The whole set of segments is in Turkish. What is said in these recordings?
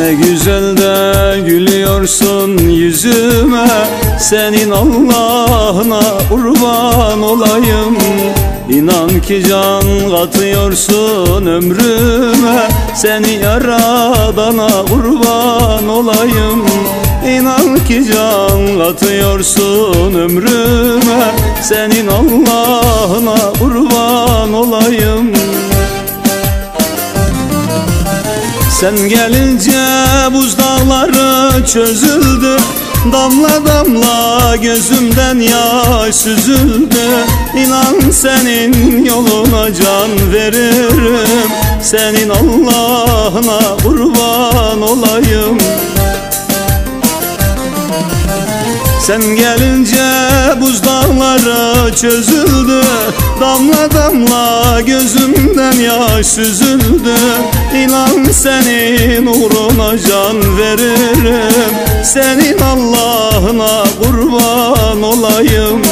Ne güzel de gülüyorsun yüzüme, senin Allah'ına kurban olayım. İnan ki can katıyorsun ömrüme, seni yaradana kurban olayım. İnan ki can katıyorsun ömrüme, senin Allah'ına kurban olayım. Sen gelince buzdağları çözüldü, damla damla gözümden yaş süzüldü. İnan senin yoluna can veririm, senin Allah'ına kurban olayım. Sen gelince buzdağları çözüldü, damla damla gözümden yaş süzüldü. İnan senin uğruna can veririm, senin Allah'ına kurban olayım.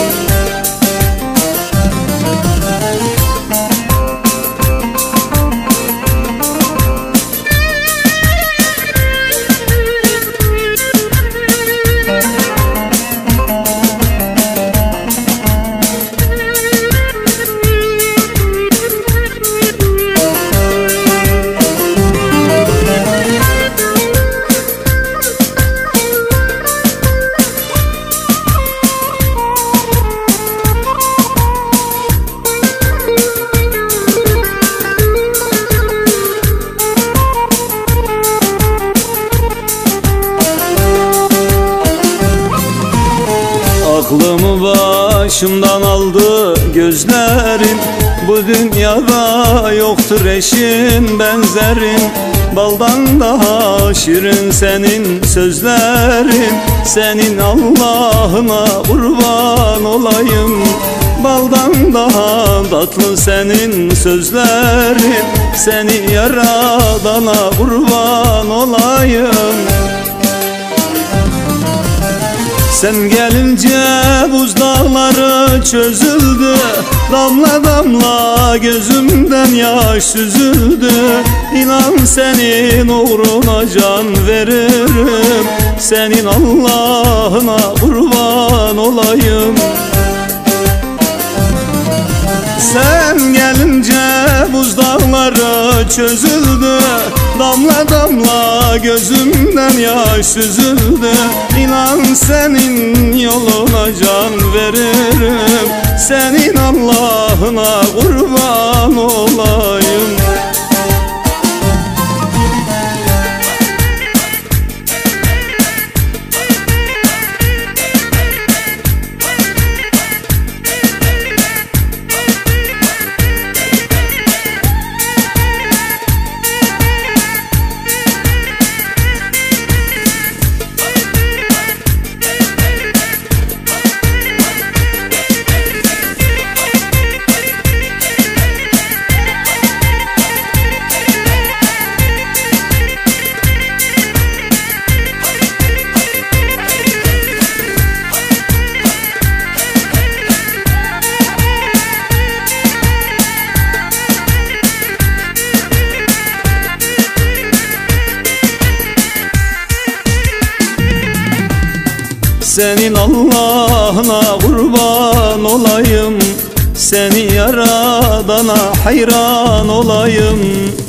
Aklımı başımdan aldı gözlerin, bu dünyada yoktur eşin benzerin. Baldan daha şirin senin sözlerin, senin Allah'ına kurban olayım. Baldan daha tatlı senin sözlerin, seni yaradana kurban olayım. Sen gelince buzdağları çözüldü, damla damla gözümden yaş süzüldü. İnan senin uğruna can veririm, senin Allah'ına kurban olayım. Sen gelince buzdağları çözüldü, damla damla gözümden yaş süzüldü. İnan senin yoluna can veririm, senin Allah'ına kurban olayım. Senin Allah'ına kurban olayım, seni yaradana hayran olayım.